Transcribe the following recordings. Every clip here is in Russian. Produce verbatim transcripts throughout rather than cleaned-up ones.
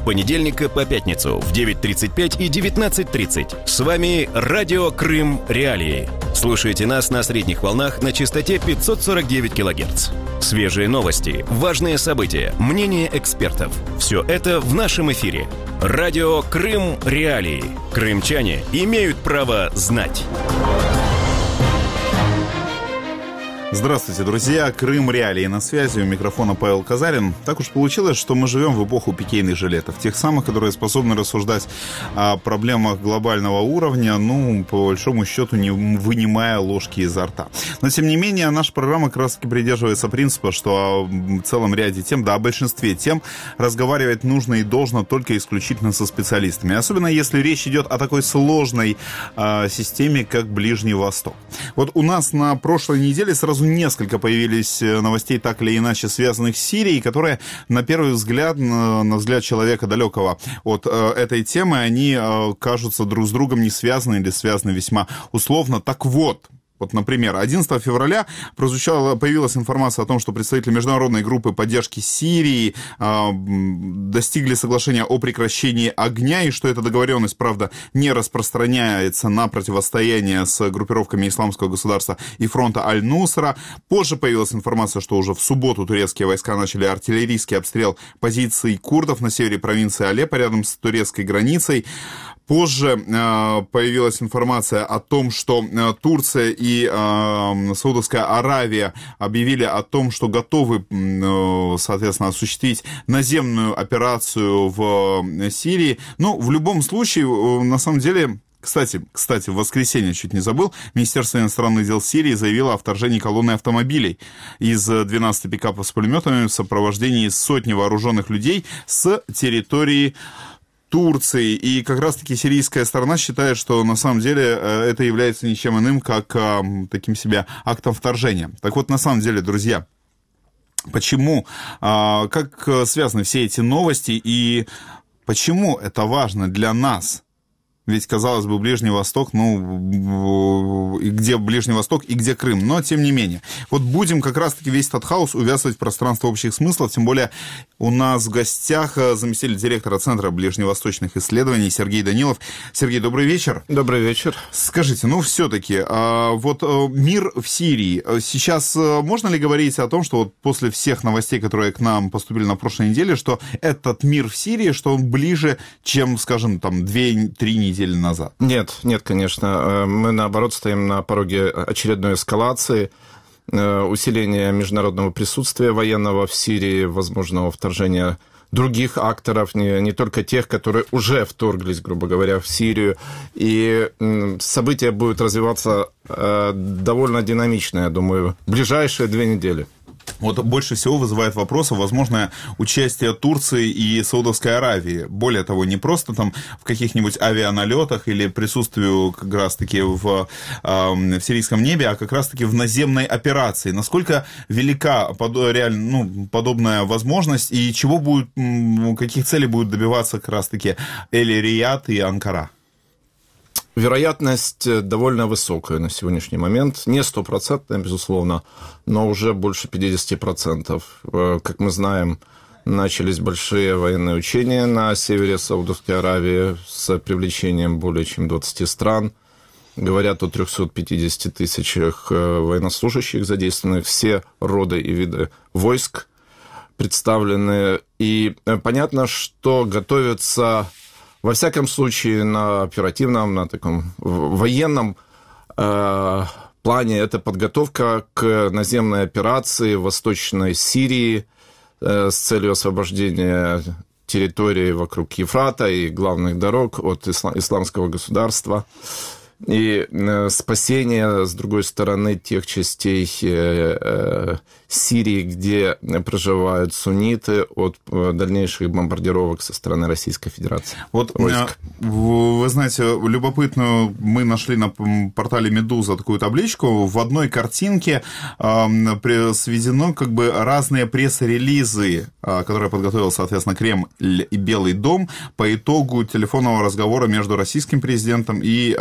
понедельника по пятницу в девять тридцать пять и девятнадцать тридцать. С вами Радио Крым Реалии. Слушайте нас на средних волнах на частоте пятьсот сорок девять килогерц. Свежие новости, важные события, мнения экспертов. Все это в нашем эфире. Радио Крым Реалии. Крымчане имеют право знать. Здравствуйте, друзья! Крым Реалии на связи, у микрофона Павел Казарин. Так уж получилось, что мы живем в эпоху пикейных жилетов, тех самых, которые способны рассуждать о проблемах глобального уровня, ну, по большому счету, не вынимая ложки изо рта. Но, тем не менее, наша программа как раз-таки придерживается принципа, что о целом ряде тем, да, о большинстве тем разговаривать нужно и должно только исключительно со специалистами. Особенно, если речь идет о такой сложной э, системе, как Ближний Восток. Вот у нас на прошлой неделе сразу несколько появились новостей, так или иначе связанных с Сирией, которые, на первый взгляд, на взгляд человека далекого от э, этой темы, они э, кажутся друг с другом не связаны или связаны весьма условно. Так вот, Вот, например, одиннадцатого февраля прозвучала, появилась информация о том, что представители международной группы поддержки Сирии э, достигли соглашения о прекращении огня, и что эта договоренность, правда, не распространяется на противостояние с группировками Исламского государства и фронта Аль-Нусра. Позже появилась информация, что уже в субботу турецкие войска начали артиллерийский обстрел позиций курдов на севере провинции Алеппо, рядом с турецкой границей. Позже э, появилась информация о том, что э, Турция и э, Саудовская Аравия объявили о том, что готовы, э, соответственно, осуществить наземную операцию в э, Сирии. Ну, в любом случае, э, на самом деле... Кстати, кстати, в воскресенье, чуть не забыл, Министерство иностранных дел Сирии заявило о вторжении колонны автомобилей из двенадцати пикапов с пулеметами в сопровождении сотни вооруженных людей с территории Турции. И как раз-таки сирийская сторона считает, что на самом деле это является ничем иным, как таким себе актом вторжения. Так вот, на самом деле, друзья, почему, как связаны все эти новости и почему это важно для нас? Ведь, казалось бы, Ближний Восток, ну, и где Ближний Восток, и где Крым. Но, тем не менее. Вот будем как раз-таки весь этот хаос увязывать в пространство общих смыслов. Тем более, у нас в гостях заместитель директора Центра ближневосточных исследований Сергей Данилов. Сергей, добрый вечер. Добрый вечер. Скажите, ну, все-таки, вот мир в Сирии. Сейчас можно ли говорить о том, что вот после всех новостей, которые к нам поступили на прошлой неделе, что этот мир в Сирии, что он ближе, чем, скажем, там, две-три недели назад? Нет, нет, конечно. Мы, наоборот, стоим на пороге очередной эскалации, усиления международного присутствия военного в Сирии, возможного вторжения других акторов, не, не только тех, которые уже вторглись, грубо говоря, в Сирию. И события будут развиваться довольно динамично, я думаю, в ближайшие две недели. Вот больше всего вызывает вопрос возможное участие Турции и Саудовской Аравии. Более того, не просто там в каких-нибудь авианалетах или присутствию как раз-таки в, э, в сирийском небе, а как раз-таки в наземной операции. Насколько велика под, реально, ну, подобная возможность и чего будет, каких целей будут добиваться как раз-таки Эль-Рияд и Анкара? Вероятность довольно высокая на сегодняшний момент. Не стопроцентная, безусловно, но уже больше пятьдесят процентов. Как мы знаем, начались большие военные учения на севере Саудовской Аравии с привлечением более чем двадцати стран. Говорят о трёхстах пятидесяти тысячах военнослужащих, задействованных, все роды и виды войск представлены. И понятно, что готовятся... Во всяком случае, на оперативном, на таком военном э, плане это подготовка к наземной операции в Восточной Сирии э, с целью освобождения территории вокруг Ефрата и главных дорог от ислам, исламского государства. И э, спасение, с другой стороны, тех частей э, э, Сирии, где проживают сунниты, от э, дальнейших бомбардировок со стороны Российской Федерации. Вот, войск. Вы знаете, любопытную мы нашли на портале «Медуза» такую табличку. В одной картинке э, сведено как бы разные пресс-релизы, э, которые подготовил, соответственно, Кремль и Белый дом по итогу телефонного разговора между российским президентом и э,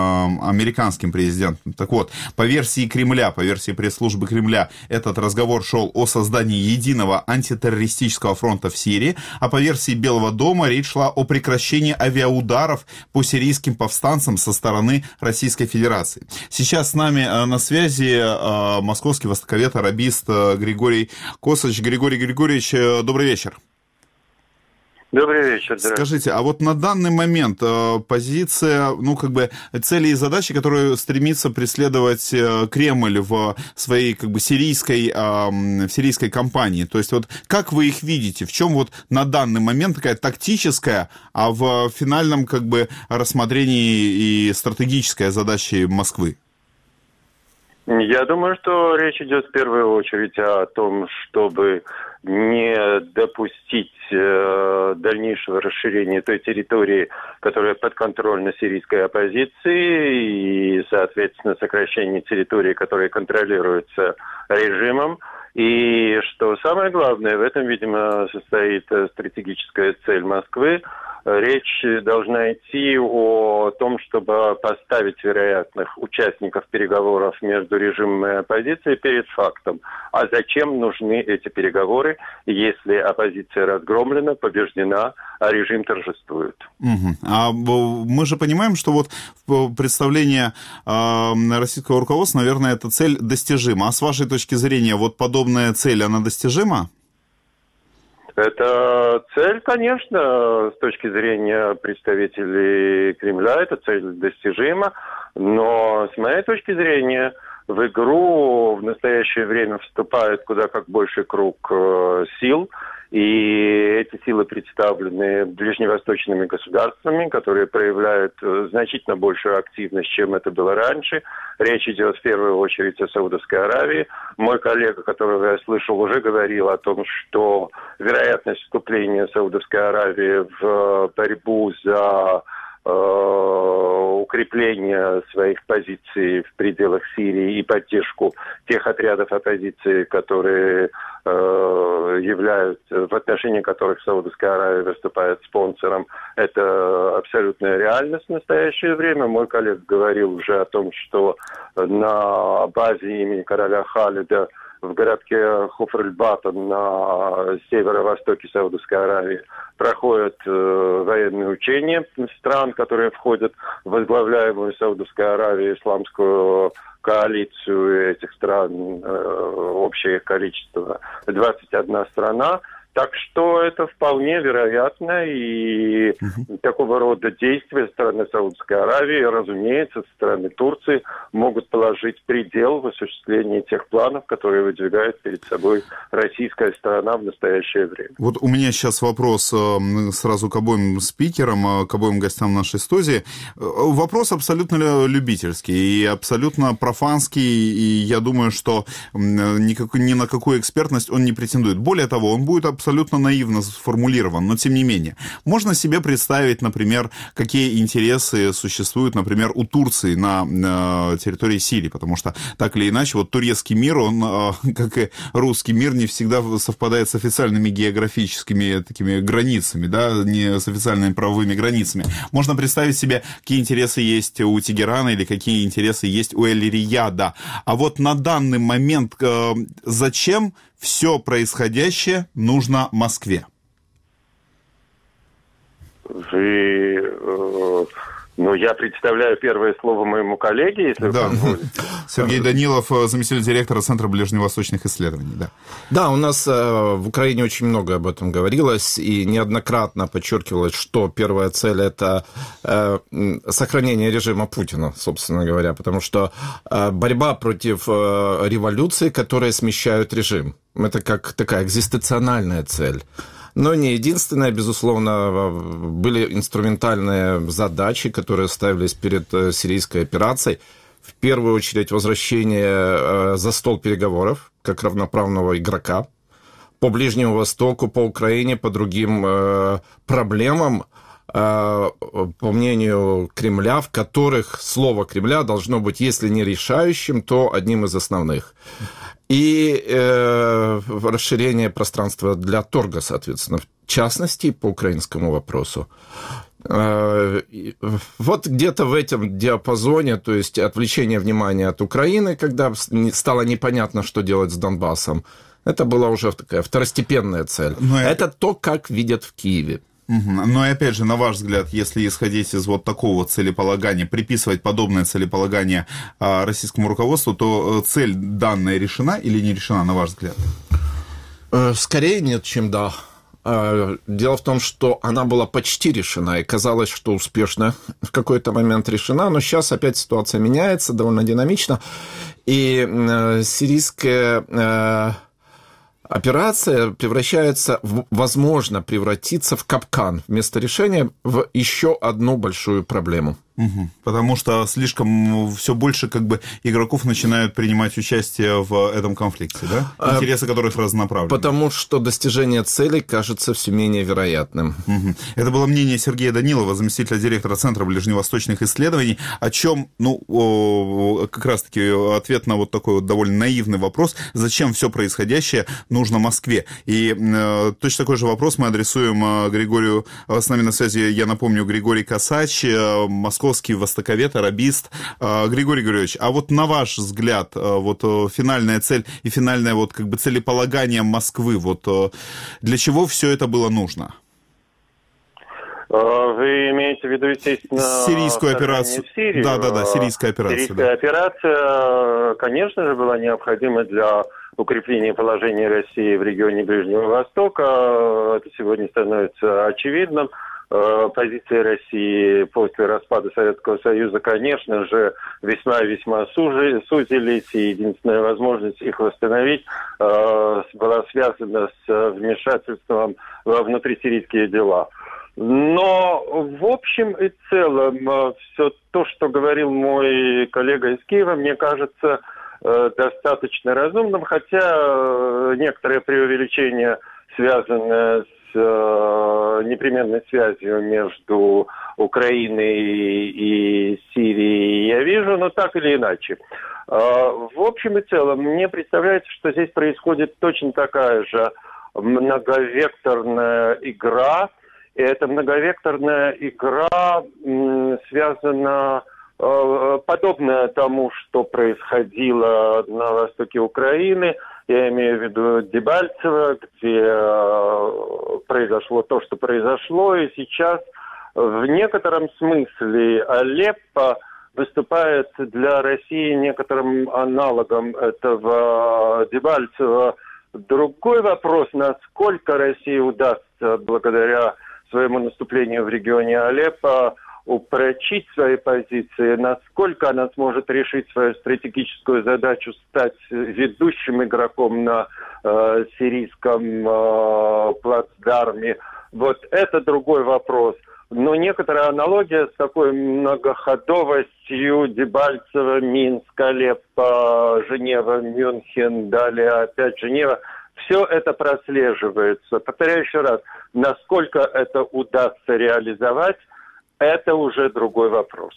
американским президентом. Так вот, по версии Кремля, по версии пресс-службы Кремля, этот разговор шел о создании единого антитеррористического фронта в Сирии, а по версии Белого дома речь шла о прекращении авиаударов по сирийским повстанцам со стороны Российской Федерации. Сейчас с нами на связи московский востоковед, арабист Григорий Косач. Григорий Григорьевич, добрый вечер. Добрый вечер. Скажите, а вот на данный момент э, позиция, ну, как бы, цели и задачи, которые стремится преследовать э, Кремль в своей, как бы, сирийской, э, в сирийской кампании, то есть вот как вы их видите, в чем вот на данный момент такая тактическая, а в финальном, как бы, рассмотрении и стратегическая задача Москвы? Я думаю, что речь идет в первую очередь о том, чтобы не допустить э, дальнейшего расширения той территории, которая подконтрольна сирийской оппозиции, и, соответственно, сокращение территории, которая контролируется режимом. И что самое главное, в этом, видимо, состоит стратегическая цель Москвы. Речь должна идти о том, чтобы поставить вероятных участников переговоров между режимом и оппозицией перед фактом. А зачем нужны эти переговоры, если оппозиция разгромлена, побеждена, а режим торжествует? Угу. А мы же понимаем, что вот представление э, российского руководства, наверное, эта цель достижима. А с вашей точки зрения, вот подобная цель, она достижима? Это цель, конечно, с точки зрения представителей Кремля, эта цель достижима, но с моей точки зрения в игру в настоящее время вступает куда как больший круг э, сил, и эти силы представлены ближневосточными государствами, которые проявляют значительно большую активность, чем это было раньше. Речь идет в первую очередь о Саудовской Аравии. Мой коллега, которого я слышал, уже говорил о том, что вероятность вступления Саудовской Аравии в борьбу за укрепление своих позиций в пределах Сирии и поддержку тех отрядов оппозиции, которые э, являются, в отношении которых Саудовская Аравия выступает спонсором, это абсолютная реальность в настоящее время. Мой коллега говорил уже о том, что на базе имени короля Халида в городке Хуфр-эль-Батан на северо-востоке Саудовской Аравии проходят э, военные учения стран, которые входят в возглавляемую Саудовской Аравией исламскую коалицию этих стран, э, общее их количество двадцать одна страна. Так что это вполне вероятно, и uh-huh. такого рода действия со стороны Саудовской Аравии, разумеется, со стороны Турции могут положить предел в осуществлении тех планов, которые выдвигает перед собой российская сторона в настоящее время. Вот у меня сейчас вопрос сразу к обоим спикерам, к обоим гостям нашей студии. Вопрос абсолютно любительский и абсолютно профанский, и я думаю, что никакой, ни на какую экспертность он не претендует. Более того, он будет абсолютно абсолютно наивно сформулирован, но тем не менее. Можно себе представить, например, какие интересы существуют, например, у Турции на, на территории Сирии, потому что так или иначе, вот турецкий мир, он, как и русский мир, не всегда совпадает с официальными географическими такими границами, да, не с официальными правовыми границами. Можно представить себе, какие интересы есть у Тегерана или какие интересы есть у Эль-Рияда. А вот на данный момент э, зачем все происходящее нужно Москве? Вы, э, ну, я представляю первое слово моему коллеге, если да. вы позволите. Сергей Данилов, заместитель директора Центра ближневосточных исследований. Да, да, у нас э, в Украине очень много об этом говорилось, и неоднократно подчеркивалось, что первая цель – это э, сохранение режима Путина, собственно говоря, потому что э, борьба против э, революции, которые смещают режим. Это как такая экзистенциальная цель. Но не единственное, безусловно, были инструментальные задачи, которые ставились перед сирийской операцией. В первую очередь возвращение за стол переговоров как равноправного игрока по Ближнему Востоку, по Украине, по другим проблемам, по мнению Кремля, в которых слово Кремля должно быть, если не решающим, то одним из основных. И э, расширение пространства для торга, соответственно, в частности, по украинскому вопросу. Вот где-то в этом диапазоне, то есть отвлечение внимания от Украины, когда стало непонятно, что делать с Донбассом, это была уже такая второстепенная цель. Но это я... то, как видят в Киеве. Угу. Но и опять же, на ваш взгляд, если исходить из вот такого целеполагания, приписывать подобное целеполагание российскому руководству, то цель данная решена или не решена, на ваш взгляд? Скорее нет, чем да. Дело в том, что она была почти решена, и казалось, что успешно в какой-то момент решена, но сейчас опять ситуация меняется довольно динамично, и сирийская операция превращается, в, возможно, превратиться в капкан, вместо решения в еще одну большую проблему. Угу. Потому что слишком все больше как бы игроков начинают принимать участие в этом конфликте, да? Интересы которых разнонаправлены. Потому что достижение целей кажется все менее вероятным. Угу. Это было мнение Сергея Данилова, заместителя директора Центра ближневосточных исследований, о чем, ну, как раз-таки ответ на вот такой вот довольно наивный вопрос, зачем все происходящее нужно Москве. И э, точно такой же вопрос мы адресуем э, Григорию, э, с нами на связи, я напомню, Григорий Косач, э, московский востоковед, арабист. Григорий Григорьевич, а вот на ваш взгляд, вот финальная цель и финальное вот как бы целеполагание Москвы, вот для чего все это было нужно? Вы имеете в виду, естественно, сирийскую операцию? Сирии. Да, да, да, сирийская операция. Сирийская да. операция, конечно же, была необходима для укрепления положения России в регионе Ближнего Востока. Это сегодня становится очевидным. Позиции России после распада Советского Союза, конечно же, весьма-весьма сузились, и единственная возможность их восстановить э, была связана с вмешательством во внутрисирийские дела. Но в общем и целом все то, что говорил мой коллега из Киева, мне кажется э, достаточно разумным, хотя некоторое преувеличение, связанное с непременной связью между Украиной и Сирией я вижу, но так или иначе. В общем и целом, мне представляется, что здесь происходит точно такая же многовекторная игра, и эта многовекторная игра связана подобная тому, что происходило на востоке Украины. Я имею в виду Дебальцево, где произошло то, что произошло, и сейчас в некотором смысле Алеппо выступает для России некоторым аналогом этого Дебальцева. Другой вопрос, насколько России удастся, благодаря своему наступлению в регионе Алеппо, упрочить свои позиции, насколько она сможет решить свою стратегическую задачу стать ведущим игроком на э, сирийском э, плацдарме. Вот это другой вопрос. Но некоторая аналогия с такой многоходовостью Дебальцево, Минск, Алеппо, Женева, Мюнхен, далее опять Женева, все это прослеживается. Повторяю еще раз, насколько это удастся реализовать, это уже другой вопрос.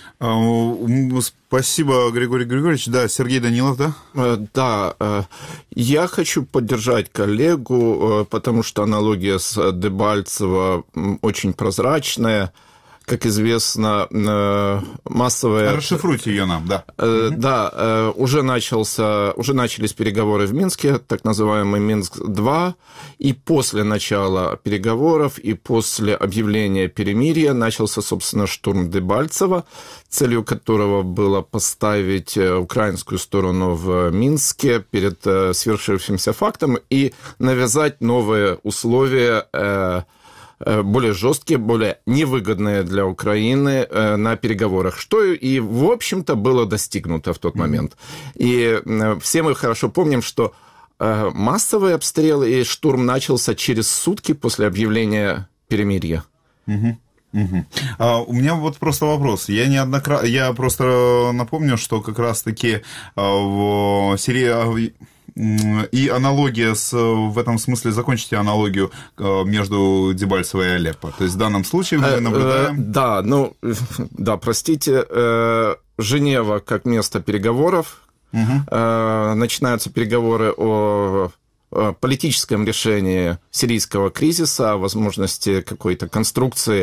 Спасибо, Григорий Григорьевич. Да, Сергей Данилов, да? Да, я хочу поддержать коллегу, потому что аналогия с Дебальцево очень прозрачная. Как известно, массовая... Расшифруйте ее нам, да. Да, уже, начался, уже начались переговоры в Минске, так называемый Минск-два, и после начала переговоров и после объявления перемирия начался, собственно, штурм Дебальцева, целью которого было поставить украинскую сторону в Минске перед свершившимся фактом и навязать новые условия, более жесткие, более невыгодные для Украины на переговорах, что и, в общем-то, было достигнуто в тот момент. И все мы хорошо помним, что массовый обстрел и штурм начался через сутки после объявления перемирия. Угу. Угу. А у меня вот просто вопрос. Я неоднократно, я просто напомню, что как раз-таки в Сирии... И аналогия с, в этом смысле, закончите аналогию между Дебальцево и Алеппо. То есть в данном случае мы наблюдаем... Да, ну, да, простите, Женева как место переговоров. Угу. Начинаются переговоры о политическом решении сирийского кризиса, о возможности какой-то конструкции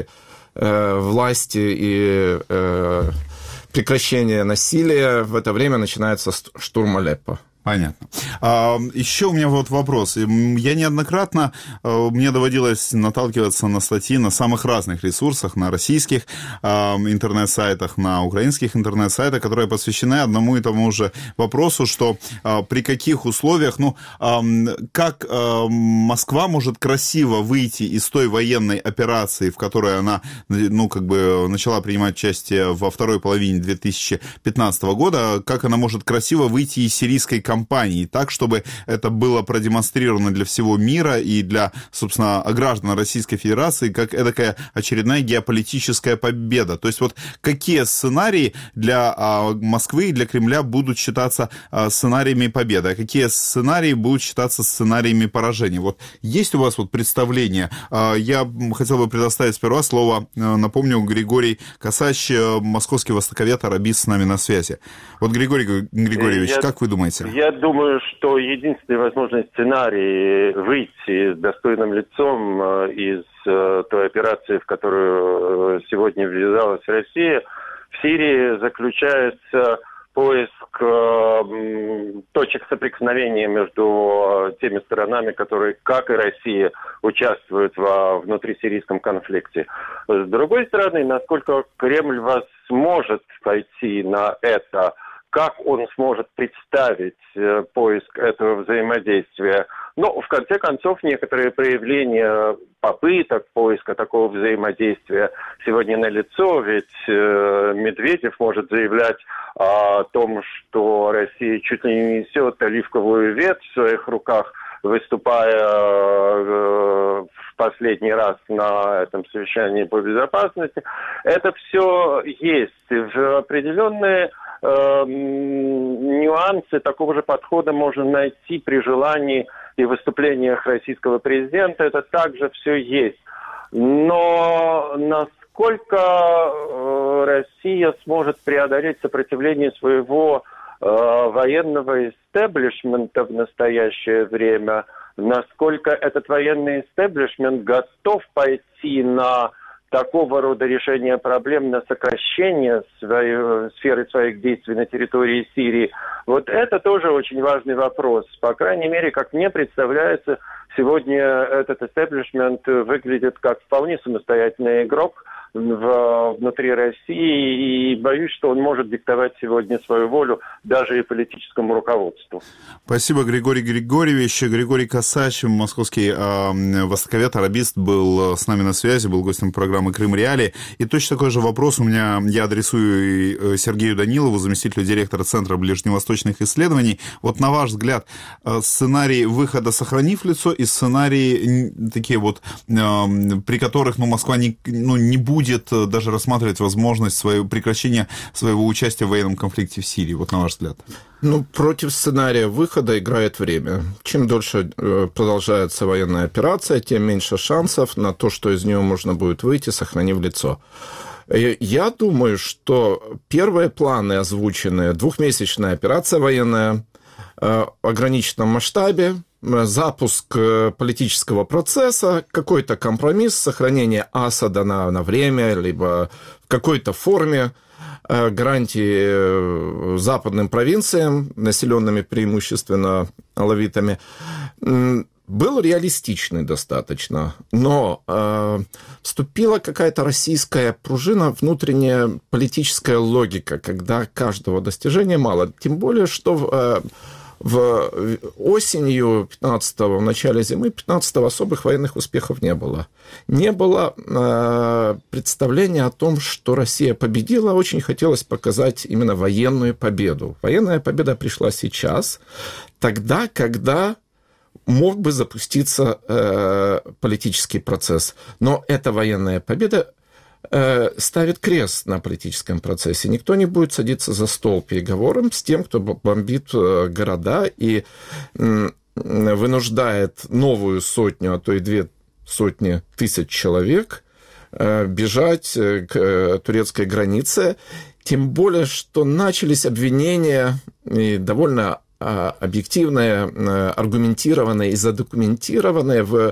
э, власти и э, прекращения насилия, в это время начинается штурм Алеппо. Понятно. А, еще у меня вот вопрос. Я неоднократно, мне доводилось наталкиваться на статьи на самых разных ресурсах, на российских а, интернет-сайтах, на украинских интернет-сайтах, которые посвящены одному и тому же вопросу, что а, при каких условиях, ну, а, как а, Москва может красиво выйти из той военной операции, в которой она, ну, как бы начала принимать участие во второй половине две тысячи пятнадцатого года, как она может красиво выйти из сирийской компании, так, чтобы это было продемонстрировано для всего мира и для, собственно, граждан Российской Федерации, как эдакая очередная геополитическая победа. То есть вот какие сценарии для а, Москвы и для Кремля будут считаться а, сценариями победы, а какие сценарии будут считаться сценариями поражения? Вот есть у вас вот представление? А, я хотел бы предоставить сперва слово, а, напомню, Григорий Косач, московский востоковед, арабист, с нами на связи. Вот, Григорий Григорьевич, я, как вы думаете? Я думаю, что единственный возможный сценарий выйти с достойным лицом из той операции, в которую сегодня ввязалась Россия, в Сирии заключается поиск точек соприкосновения между теми сторонами, которые, как и Россия, участвуют во внутрисирийском конфликте. С другой стороны, насколько Кремль вас сможет пойти на это, как он сможет представить э, поиск этого взаимодействия. Но, в конце концов, некоторые проявления попыток поиска такого взаимодействия сегодня налицо, ведь э, Медведев может заявлять о том, что Россия чуть ли не несет оливковую ветвь в своих руках, выступая э, в последний раз на этом совещании по безопасности. Это все есть. В определенные э, нюансы такого же подхода можно найти при желании и выступлениях российского президента. Это также все есть. Но насколько э, Россия сможет преодолеть сопротивление своего военного истеблишмента в настоящее время, насколько этот военный истеблишмент готов пойти на такого рода решение проблем, на сокращение своей, сферы своих действий на территории Сирии, вот это тоже очень важный вопрос. По крайней мере, как мне представляется, сегодня этот истеблишмент выглядит как вполне самостоятельный игрок в, внутри России, и боюсь, что он может диктовать сегодня свою волю даже и политическому руководству. Спасибо, Григорий Григорьевич. Григорий Косач, московский э, востоковед, арабист, был с нами на связи, был гостем программы «Крым Реалии». И точно такой же вопрос у меня, я адресую Сергею Данилову, заместителю директора Центра ближневосточных исследований. Вот на ваш взгляд, сценарий выхода, сохранив лицо, и сценарии такие вот, э, при которых, ну, Москва не, ну, не будет будет даже рассматривать возможность своего прекращения своего участия в военном конфликте в Сирии, вот на ваш взгляд? Ну, против сценария выхода играет время. Чем дольше продолжается военная операция, тем меньше шансов на то, что из нее можно будет выйти, сохранив лицо. Я думаю, что первые планы озвученные, двухмесячная операция военная в ограниченном масштабе, запуск политического процесса, какой-то компромисс, сохранение Асада на, на время, либо в какой-то форме, гарантии западным провинциям, населенными преимущественно алавитами, был реалистичный достаточно, но э, вступила какая-то российская пружина, внутренняя политическая логика, когда каждого достижения мало. Тем более, что э, в осенью пятнадцатого, в начале зимы пятнадцатого особых военных успехов не было. Не было э, представления о том, что Россия победила. Очень хотелось показать именно военную победу. Военная победа пришла сейчас, тогда, когда мог бы запуститься э, политический процесс. Но эта военная победа ставит крест на политическом процессе. Никто не будет садиться за стол переговором с тем, кто бомбит города и вынуждает новую сотню, а то и две сотни тысяч человек бежать к турецкой границе. Тем более, что начались обвинения, и довольно объективные, аргументированные и задокументированные в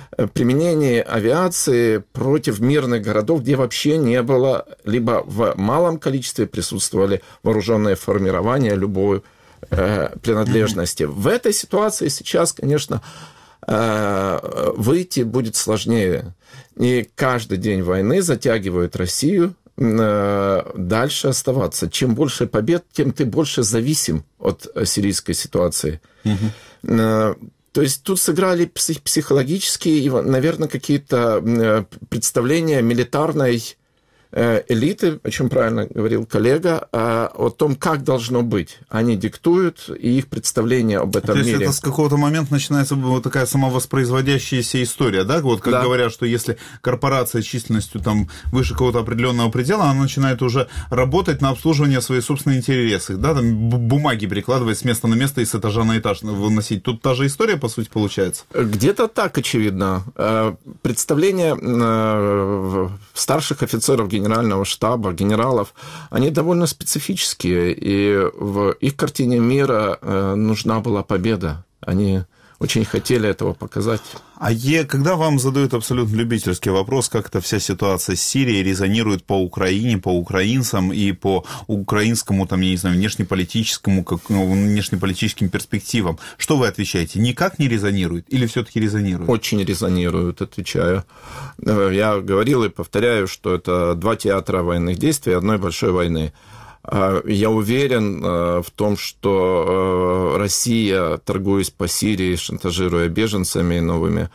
применении авиации против мирных городов, где вообще не было, либо в малом количестве присутствовали вооруженные формирования любой э, принадлежности. Mm-hmm. В этой ситуации сейчас, конечно, э, выйти будет сложнее. И каждый день войны затягивает Россию э, дальше оставаться. Чем больше побед, тем ты больше зависим от сирийской ситуации. Mm-hmm. Э, То есть тут сыграли психологические, наверное, какие-то представления милитарной элиты, о чем правильно говорил коллега, о том, как должно быть. Они диктуют, и их представление об этом мире. То есть мире. это с какого-то момента начинается вот такая самовоспроизводящаяся история, да? Вот как да. говорят, что если корпорация численностью там выше какого-то определенного предела, она начинает уже работать на обслуживание своих собственных интересов, да? Там бумаги перекладывать с места на место и с этажа на этаж выносить. Тут та же история, по сути, получается? Где-то так, очевидно. Представления старших офицеров генерального штаба, генералов, они довольно специфические, и в их картине мира нужна была победа. Они очень хотели этого показать. А е, когда вам задают абсолютно любительский вопрос, как эта вся ситуация с Сирией резонирует по Украине, по украинцам и по украинскому, там, я не знаю, внешнеполитическому, как, ну, внешнеполитическим перспективам, что вы отвечаете? Никак не резонирует или все-таки резонирует? Очень резонирует, отвечаю. Я говорил и повторяю, что это два театра военных действий одной большой войны. Я уверен в том, что Россия, торгуясь по Сирии, шантажируя беженцами новыми,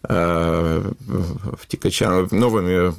втекачами, новыми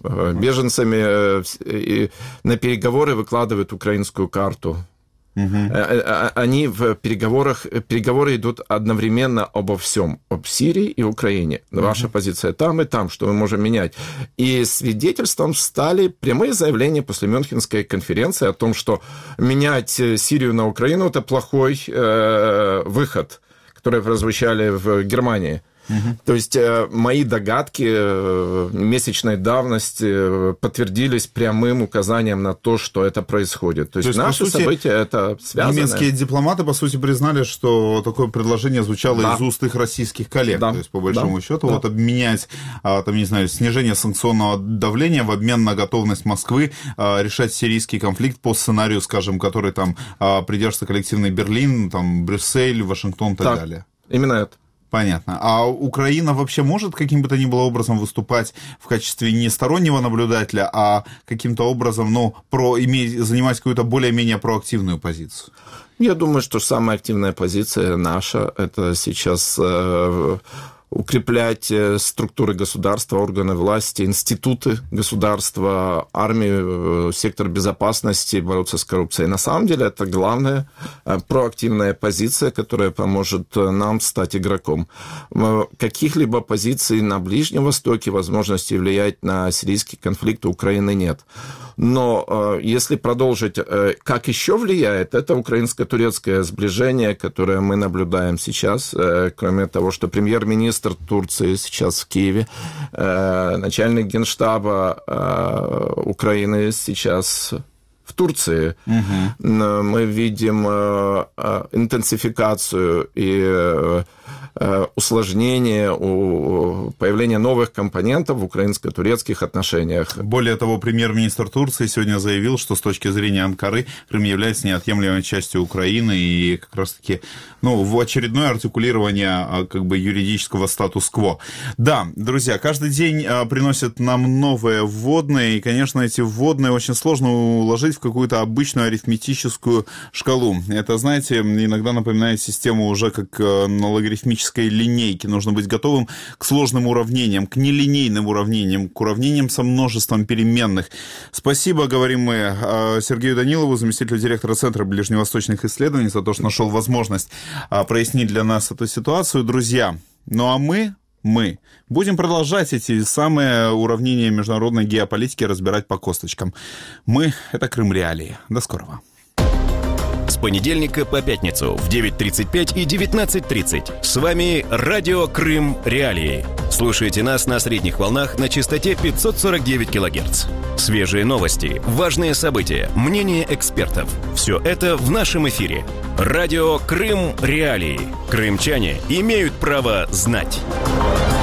беженцами, на переговоры выкладывает украинскую карту. Угу. Они в переговорах, переговоры идут одновременно обо всем, об Сирии и Украине. Ваша угу. позиция там и там, что мы можем менять. И свидетельством стали прямые заявления после Мюнхенской конференции о том, что менять Сирию на Украину – это плохой э, выход, который прозвучали в Германии. Угу. То есть мои догадки месячной давности подтвердились прямым указанием на то, что это происходит. То есть, То есть наши сути, события это связаны. Немецкие дипломаты, по сути, признали, что такое предложение звучало да. из уст их российских коллег. Да. То есть, по большому да. счету, да. вот обменять, там, не знаю, снижение санкционного давления в обмен на готовность Москвы решать сирийский конфликт по сценарию, скажем, который там придерживается коллективный Берлин, там, Брюссель, Вашингтон и так, так далее. Именно это. Понятно. А Украина вообще может каким бы то ни было образом выступать в качестве не стороннего наблюдателя, а каким-то образом, ну, про, иметь, занимать какую-то более-менее проактивную позицию? Я думаю, что самая активная позиция наша – это сейчас э, укреплять структуры государства, органы власти, институты государства, армию, сектор безопасности, бороться с коррупцией. На самом деле это главная проактивная позиция, которая поможет нам стать игроком. Каких-либо позиций на Ближнем Востоке, возможности влиять на сирийский конфликт у Украины нет. Но если продолжить, как еще влияет, это украинско-турецкое сближение, которое мы наблюдаем сейчас, кроме того, что премьер-министр Турции сейчас в Киеве, начальник генштаба Украины сейчас в Турции. Угу. Мы видим интенсификацию и усложнение, появление новых компонентов в украинско-турецких отношениях. Более того, премьер-министр Турции сегодня заявил, что с точки зрения Анкары Крым является неотъемлемой частью Украины, и как раз-таки ну, в очередное артикулирование как бы юридического статус-кво. Да, друзья, каждый день приносят нам новые вводные, и, конечно, эти вводные очень сложно уложить в какую-то обычную арифметическую шкалу. Это, знаете, иногда напоминает систему уже как на логарифмической линейке. Нужно быть готовым к сложным уравнениям, к нелинейным уравнениям, к уравнениям со множеством переменных. Спасибо, говорим мы Сергею Данилову, заместителю директора Центра ближневосточных исследований, за то, что нашел возможность прояснить для нас эту ситуацию. Друзья, ну а мы... Мы будем продолжать эти самые уравнения международной геополитики разбирать по косточкам. Мы — это Крым Реалии. До скорого. С понедельника по пятницу в девять тридцать пять и девятнадцать тридцать. С вами Радио Крым Реалии. Слушайте нас на средних волнах на частоте пятьсот сорок девять килогерц. Свежие новости, важные события, мнения экспертов. Все это в нашем эфире. Радио Крым Реалии. Крымчане имеют право знать.